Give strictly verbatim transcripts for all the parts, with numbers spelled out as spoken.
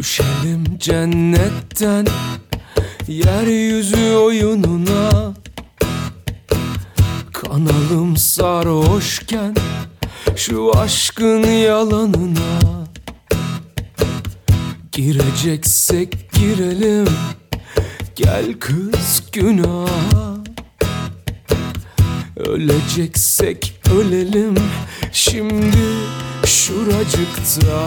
Düşelim cennetten yeryüzü oyununa. Kanalım sarhoşken şu aşkın yalanına. Gireceksek girelim, gel kız günaha. Öleceksek ölelim şimdi şuracıkta.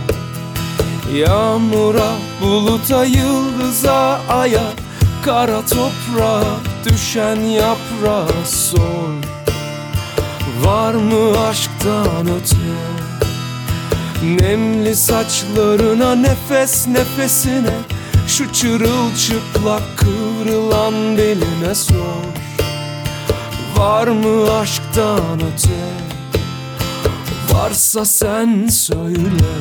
Yağmura, buluta, yıldıza, aya, kara toprağa düşen yaprağa sor. Var mı aşktan öte? Nemli saçlarına, nefes nefesine, şu çırılçıplak kıvrılan beline sor. Var mı aşktan öte? Varsa sen söyle.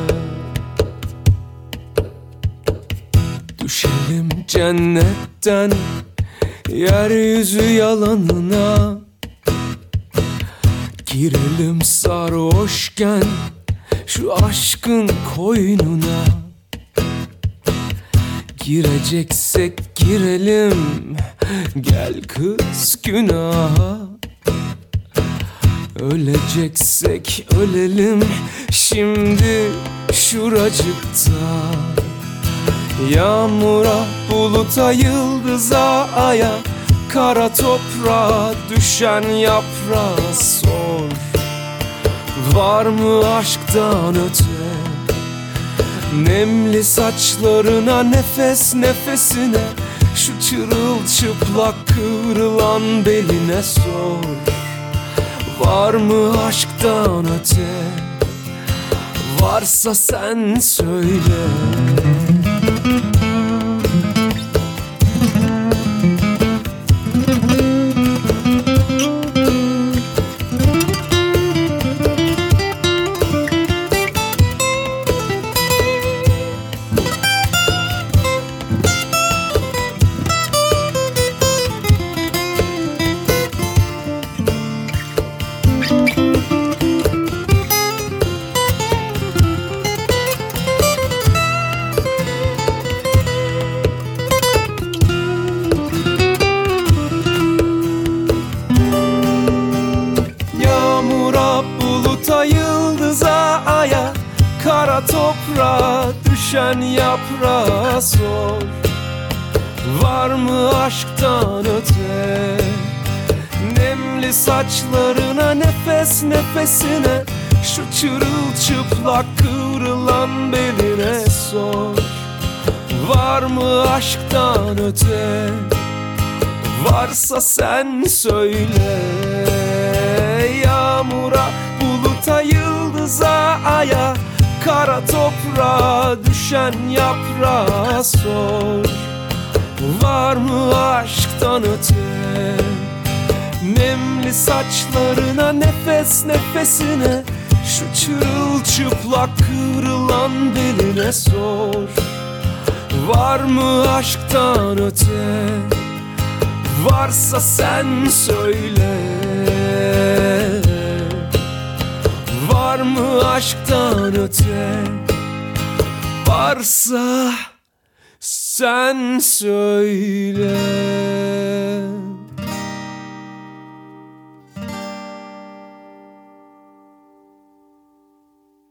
Düşelim cennetten yeryüzü yalanına. Girelim sarhoşken şu aşkın koynuna. Gireceksek girelim, gel kız günaha. Öleceksek ölelim şimdi şuracıkta. Yağmura, buluta, yıldıza, aya, kara toprağa düşen yaprağa sor. Var mı aşktan öte? Nemli saçlarına, nefes nefesine, şu çırılçıplak kıvrılan beline sor. Var mı aşktan öte? Varsa sen söyle. Buluta, yıldıza, aya, kara toprağa düşen yaprağa sor. Var mı aşktan öte? Nemli saçlarına, nefes nefesine, şu çırılçıplak kıvrılan beline sor. Var mı aşktan öte? Varsa sen söyle. Yağmura, buluta, yıldıza, aya, kara toprağa düşen yaprağa sor. Var mı aşktan öte? Nemli saçlarına, nefes nefesine, şu çırılçıplak kıvrılan beline sor. Var mı aşktan öte? Varsa sen söyle. Var mı aşktan öte? Varsa sen söyle.